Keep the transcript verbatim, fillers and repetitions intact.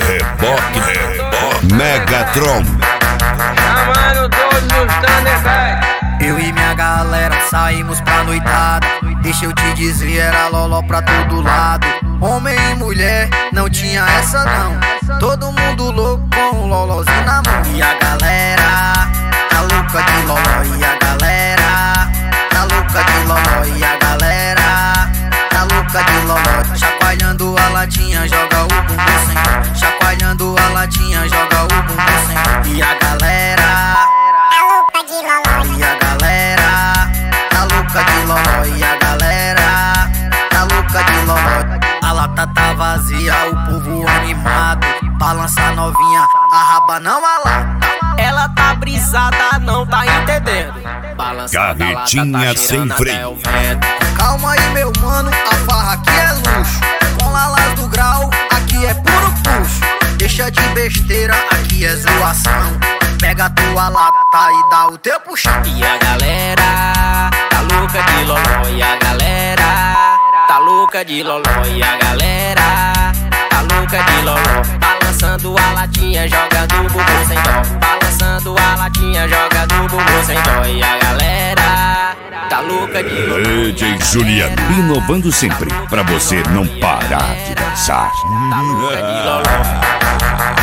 Reboque, reboque. Megatron. Chamando todos os Thunderbirds. Eu e minha galera saímos pra noitada. Deixa eu te dizer, era loló pra todo lado. Homem e mulher, não tinha essa não. Todo mundo louco com um lolózinho na mão. E a galera tá louca de loló. E a galera tá louca de loló. E a galera tá louca de loló. Chacoalhando a latinha, joga o bumbum sem dó. Chacoalhando a latinha, joga o bumbum sem dó. E a galera tá louca de loló. E a galera tá louca de loló. E a galera tá louca de loló. A lata tá vazia, o povo animado. Balança novinha, a raba não a lata. Ela tá brisada, não tá entendendo. Balançando a lata, Carretinha tá sem cheirando freio. até o vento. Calma aí, meu mano, a farra aqui é luxo. Com lalas do grau, aqui é puro puxo. Deixa de besteira, aqui é zoação. Pega a tua lata e dá o teu puxão. E a galera tá louca de loló. E a galera tá louca de loló. E a galera tá louca de loló. Balançando a latinha, joga do bumbum sem dó. Balançando a latinha, joga do bumbum sem dó. E a galera tá louca de loló. D J Juliano, inovando sempre pra você não parar de dançar. Tá louca de loló.